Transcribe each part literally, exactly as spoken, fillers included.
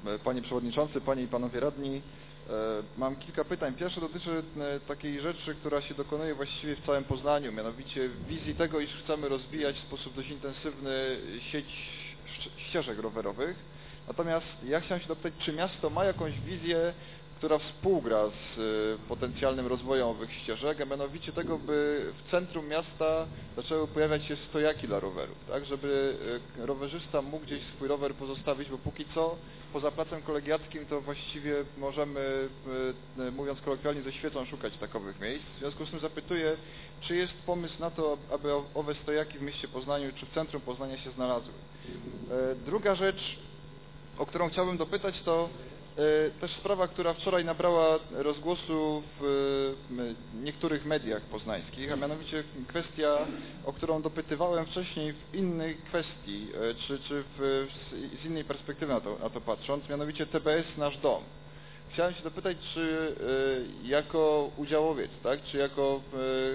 Panie Przewodniczący, Panie i Panowie Radni. Mam kilka pytań. Pierwsze dotyczy takiej rzeczy, która się dokonuje właściwie w całym Poznaniu, mianowicie wizji tego, iż chcemy rozwijać w sposób dość intensywny sieć ścieżek rowerowych. Natomiast ja chciałem się dopytać, czy miasto ma jakąś wizję, która współgra z potencjalnym rozwojem owych ścieżek, a mianowicie tego, by w centrum miasta zaczęły pojawiać się stojaki dla rowerów, tak, żeby rowerzysta mógł gdzieś swój rower pozostawić, bo póki co poza placem kolegiackim to właściwie możemy, mówiąc kolokwialnie, ze świecą szukać takowych miejsc. W związku z tym zapytuję, czy jest pomysł na to, aby owe stojaki w mieście Poznaniu czy w centrum Poznania się znalazły. Druga rzecz, o którą chciałbym dopytać, to też sprawa, która wczoraj nabrała rozgłosu w niektórych mediach poznańskich, a mianowicie kwestia, o którą dopytywałem wcześniej w innej kwestii, czy, czy w, z innej perspektywy na to, na to patrząc, mianowicie T B S Nasz Dom. Chciałem się dopytać, czy jako udziałowiec, tak, czy jako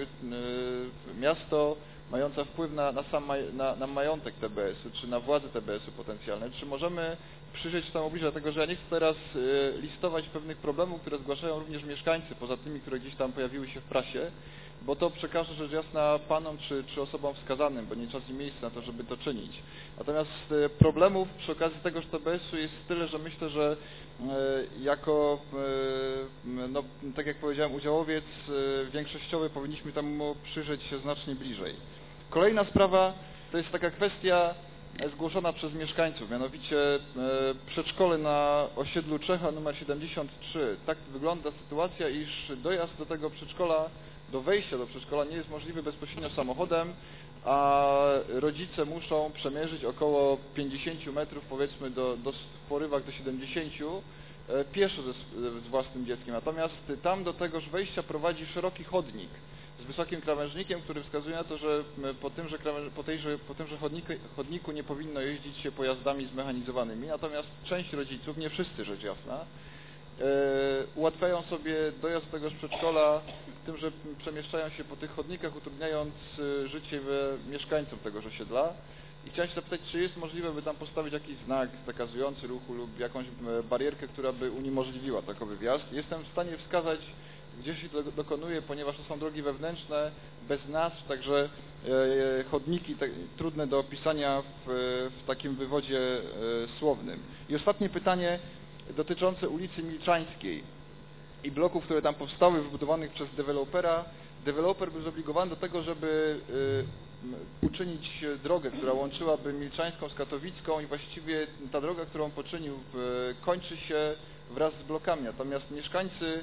miasto mające wpływ na, na sam maj, na, na majątek T B S-u, czy na władze T B S-u potencjalne, czy możemy przyjrzeć się temu bliżej, dlatego że ja nie chcę teraz listować pewnych problemów, które zgłaszają również mieszkańcy, poza tymi, które gdzieś tam pojawiły się w prasie, bo to przekażę rzecz jasna panom czy, czy osobom wskazanym, bo nie czas i miejsce na to, żeby to czynić. Natomiast problemów przy okazji tegoż T B S-u jest tyle, że myślę, że jako, no, tak jak powiedziałem, udziałowiec większościowy powinniśmy temu przyjrzeć się znacznie bliżej. Kolejna sprawa to jest taka kwestia zgłoszona przez mieszkańców, mianowicie przedszkole na osiedlu Czecha numer siedemdziesiąt trzy. Tak wygląda sytuacja, iż dojazd do tego przedszkola, do wejścia do przedszkola nie jest możliwy bezpośrednio samochodem, a rodzice muszą przemierzyć około pięćdziesiąt metrów, powiedzmy do, do, w porywach do siedemdziesięciu, pieszo ze, z własnym dzieckiem. Natomiast tam do tegoż wejścia prowadzi szeroki chodnik z wysokim krawężnikiem, który wskazuje na to, że po tymże, po tejże, po tymże chodniku, chodniku nie powinno jeździć się pojazdami zmechanizowanymi, natomiast część rodziców, nie wszyscy rzecz jasna, e, ułatwiają sobie dojazd do tegoż przedszkola tym, że przemieszczają się po tych chodnikach, utrudniając życie mieszkańcom tegoż osiedla. I chciałem się zapytać, czy jest możliwe, by tam postawić jakiś znak zakazujący ruchu lub jakąś barierkę, która by uniemożliwiła takowy wjazd. Jestem w stanie wskazać, gdzie się to dokonuje, ponieważ to są drogi wewnętrzne, bez nazw, także e, chodniki te, trudne do opisania w, w takim wywodzie e, słownym. I ostatnie pytanie dotyczące ulicy Milczańskiej i bloków, które tam powstały, wybudowanych przez dewelopera. Deweloper był zobligowany do tego, żeby e, uczynić drogę, która łączyłaby Milczańską z Katowicką i właściwie ta droga, którą poczynił, e, kończy się wraz z blokami, natomiast mieszkańcy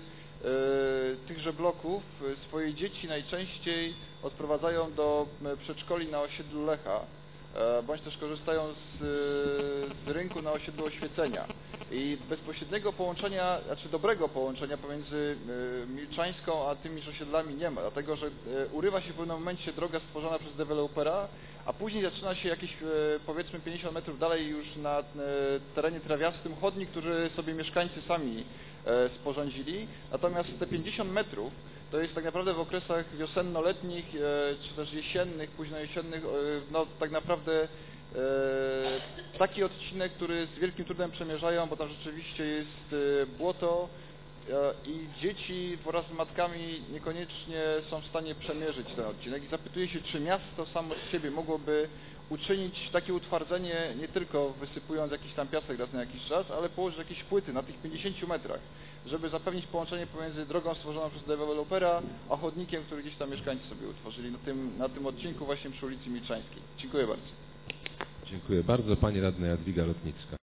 tychże bloków swoje dzieci najczęściej odprowadzają do przedszkoli na osiedlu Lecha, bądź też korzystają z, z rynku na osiedlu Oświecenia. I bezpośredniego połączenia, znaczy dobrego połączenia pomiędzy Milczańską a tymi osiedlami nie ma, dlatego że urywa się w pewnym momencie droga stworzona przez dewelopera, a później zaczyna się jakieś, powiedzmy, pięćdziesiąt metrów dalej już na terenie trawiastym chodnik, który sobie mieszkańcy sami sporządzili. Natomiast te pięćdziesiąt metrów to jest tak naprawdę w okresach wiosenno-letnich czy też jesiennych, późnojesiennych, no tak naprawdę taki odcinek, który z wielkim trudem przemierzają, bo tam rzeczywiście jest błoto i dzieci wraz z matkami niekoniecznie są w stanie przemierzyć ten odcinek. I zapytuję się, czy miasto samo z siebie mogłoby uczynić takie utwardzenie, nie tylko wysypując jakiś tam piasek raz na jakiś czas, ale położyć jakieś płyty na tych pięćdziesięciu metrach, żeby zapewnić połączenie pomiędzy drogą stworzoną przez dewelopera, a chodnikiem, który gdzieś tam mieszkańcy sobie utworzyli na tym, na tym odcinku właśnie przy ulicy Milczańskiej. Dziękuję bardzo. Dziękuję bardzo. Pani radna Jadwiga Rotnicka.